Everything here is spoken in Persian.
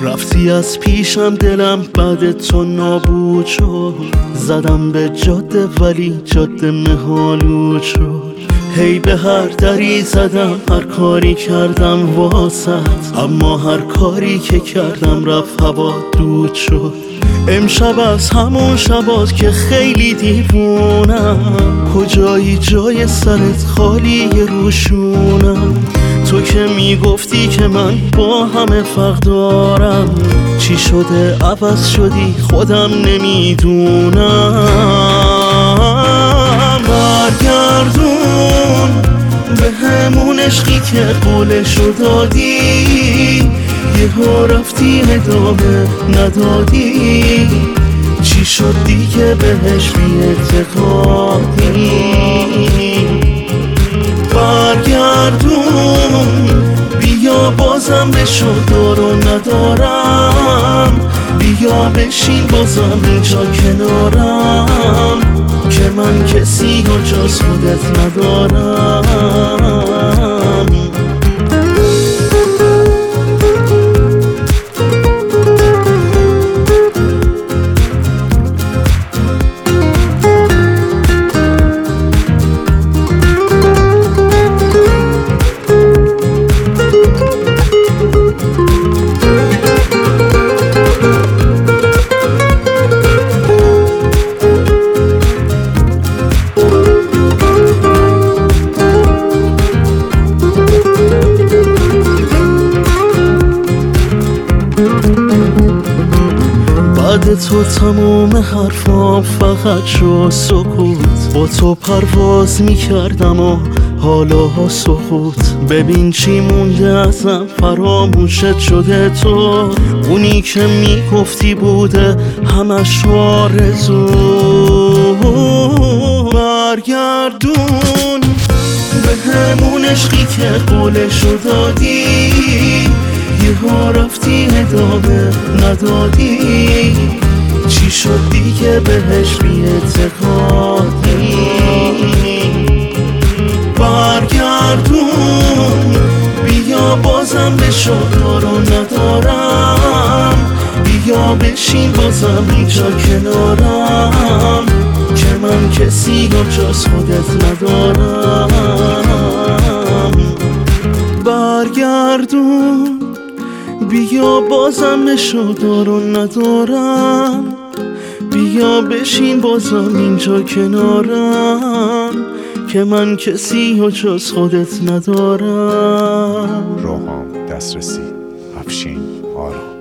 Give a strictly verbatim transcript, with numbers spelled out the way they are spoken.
رفتی از پیشم، دلم بعد تو نابود شد. زدم به جاده ولی جاده مه‌آلود شد. هی به هر دری زدم، هر کاری کردم واسط، اما هر کاری که کردم رفت هوا دود شد. امشب از همون شبات که خیلی دیوونم، کجایی جای سرت خالی روشونم. تو که میگفتی که من با همه فرق دارم، چی شده عوض شدی خودم نمیدونم. برگردون به همون عشقی که قولشو دادی، یهو رفتی ادامه ندادی. چی شد دیگه بهش بی اعتقادی؟ برگردون بیا بازم بشو دارو ندارم، بیا بشین بازم اینجا کنارم، که من کسی و جز خودت ندارم. بعد تو تموم حرفام فقط شو سکوت. با تو پرواز میکردم و حالا سقوط. ببین چی مونده ازم، فراموشت شده تو. اونی که میگفتی بوده همش آرزو. برگردون به همون عشقی که قولشو دادی، یهو رفتی ادامه ندادی. چی شد دیگه بهش بی اعتقادی؟ برگردون بیا بازم بشو دارو ندارم، بیا بشین بازم اینجا کنارم، که من کسی و جز خودت ندارم. برگردون بیا بازم بشو دارو ندارم، بیا بشین بازم اینجا کنارم، که من کسی و جز خودت ندارم. روحام دسترسی افشین آرام.